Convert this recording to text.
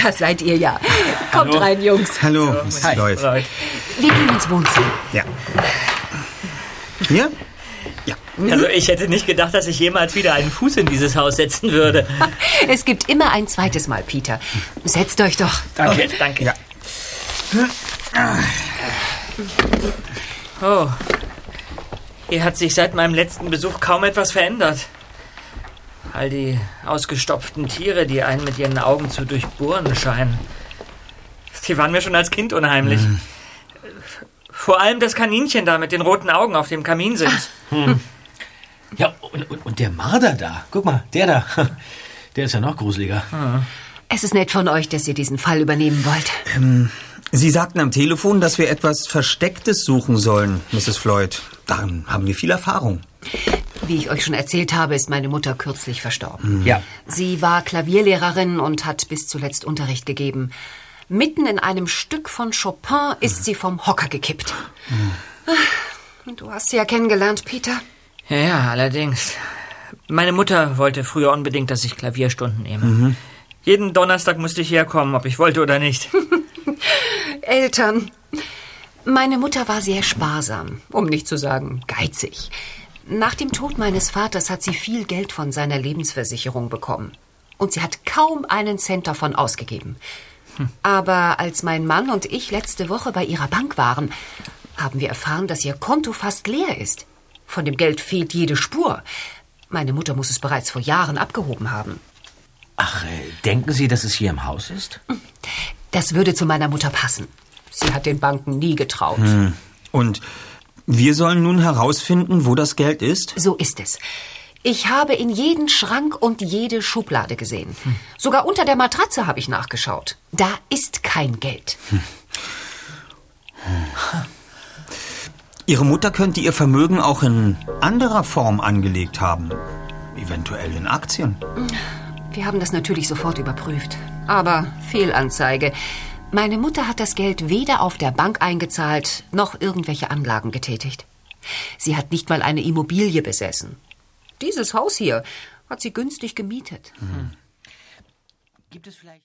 Da seid ihr ja. Kommt Hallo. rein, Jungs. Hallo, Mrs. Floyd. Wir gehen ins Wohnzimmer. Ja. Hier? Ja. Also ich hätte nicht gedacht, dass ich jemals wieder einen Fuß in dieses Haus setzen würde. Es gibt immer ein zweites Mal, Peter. Setzt euch doch. Danke, danke. Ja. Oh. Hier hat sich seit meinem letzten Besuch kaum etwas verändert. All die ausgestopften Tiere, die einen mit ihren Augen zu durchbohren scheinen. Die waren mir schon als Kind unheimlich. Vor allem das Kaninchen da mit den roten Augen auf dem Kaminsims. Ja, und der Marder da. Guck mal, der da. Der ist ja noch gruseliger. Es ist nett von euch, dass ihr diesen Fall übernehmen wollt. Sie sagten am Telefon, dass wir etwas Verstecktes suchen sollen, Mrs. Floyd. Darin haben wir viel Erfahrung. Wie ich euch schon erzählt habe, ist meine Mutter kürzlich verstorben. Ja. Sie war Klavierlehrerin und hat bis zuletzt Unterricht gegeben. Mitten in einem Stück von Chopin ist sie vom Hocker gekippt. Du hast sie ja kennengelernt, Peter. Ja, allerdings. Meine Mutter wollte früher unbedingt, dass ich Klavierstunden nehme. Jeden Donnerstag musste ich herkommen, ob ich wollte oder nicht. Eltern. Meine Mutter war sehr sparsam, um nicht zu sagen geizig. Nach dem Tod meines Vaters hat sie viel Geld von seiner Lebensversicherung bekommen. Und sie hat kaum einen Cent davon ausgegeben. Aber als mein Mann und ich letzte Woche bei ihrer Bank waren, haben wir erfahren, dass ihr Konto fast leer ist. Von dem Geld fehlt jede Spur. Meine Mutter muss es bereits vor Jahren abgehoben haben. Ach, denken Sie, dass es hier im Haus ist? Das würde zu meiner Mutter passen. Sie hat den Banken nie getraut. Und wir sollen nun herausfinden, wo das Geld ist? So ist es. Ich habe in jeden Schrank und jede Schublade gesehen. Sogar unter der Matratze habe ich nachgeschaut. Da ist kein Geld. Ihre Mutter könnte ihr Vermögen auch in anderer Form angelegt haben. Eventuell in Aktien. Wir haben das natürlich sofort überprüft. Aber Fehlanzeige. Meine Mutter hat das Geld weder auf der Bank eingezahlt, noch irgendwelche Anlagen getätigt. Sie hat nicht mal eine Immobilie besessen. Dieses Haus hier hat sie günstig gemietet. Gibt es vielleicht...